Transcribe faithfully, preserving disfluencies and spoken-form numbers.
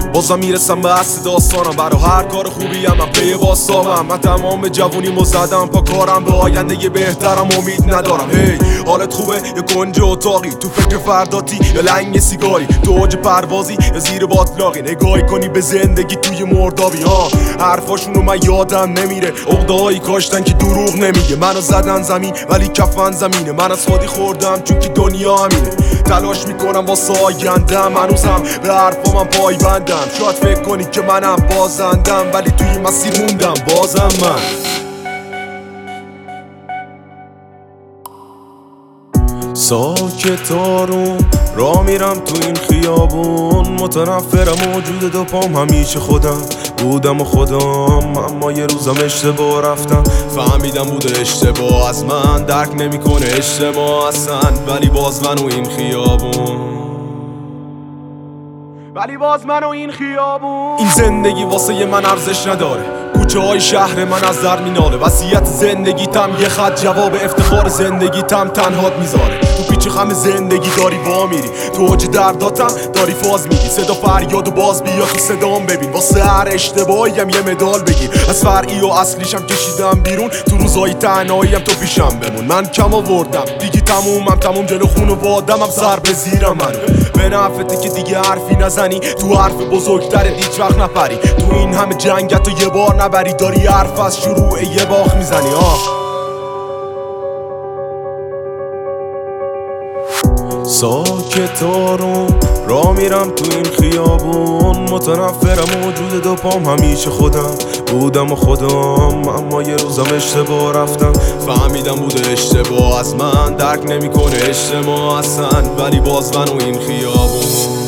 بازم میرسم به اصل داستانم. برای هر کار خوبی هم من پی باستامم. من تمام جوونیمو زدم پا کارم، به آینده بهترم امید ندارم. هی حالت خوبه یا کنج اتاقی، تو فکر فرداتی یا لنگ سیگاری، تو اوج پروازی یا زیر باطلاقی، نگاهی کنی به زندگی توی مردابی. ها حرفاشونو من یادم نمیره، عقده‌هایی کاشتن که دروغ نمیگه. منو زدن زمین ولی کفن زمینه، من از خودی خوردم چون که دنیا همینه. تلاش میکنم واسه آیندم، هنوزم به حرفام من پای بندم. شاید فکر کنی که منم بازندم، ولی توی مسیر موندم بازم من. ساکت آروم را میرم تو این خیابون، متنفرم وجود دو پام، همیشه خودم بودم و خودم. اما یه روزم اشتباه رفتم، فهمیدم بوده اشتباه از من، درک نمیکنه اشتباه اصلا. ولی باز من و این خیابون ولی باز من و این خیابون این زندگی واسه من ارزش نداره. کوچه های شهر من از در میناله، وصیت زندگیتم یه خط، جواب افتخار زندگیتم تنهات میذاره. تو پیچ خم زندگی داری وا میری، تو اوج درداتم داری فاز میدی. صدا فریاد و باز بیا تو صدام ببین، واسه هر اشتباهیم یه مدال بگیر. از فرعی و اصلیشم کشیدم بیرون، تو روزای تنهاییم تو پیشم بمون. من کم آوردم دیگه، تمومم تموم جلو خون و وادمم، سر به زیرم منو. به نفته که دیگه حرفی نزنی، تو حرف بزرگتره هیچ وقت نپری. تو این همه جنگتو یه بار نبری، داری حرف از شروع یه باخ میزنی. آه ساکت آروم را میرم تو این خیابون، متنفرم وجود دو پام، همیشه خودم بودم و خودم. اما یه روزم اشتباه رفتم، فهمیدم بوده اشتباه از من، درک نمیکنه اشتباه اصلا. ولی باز من و این خیابون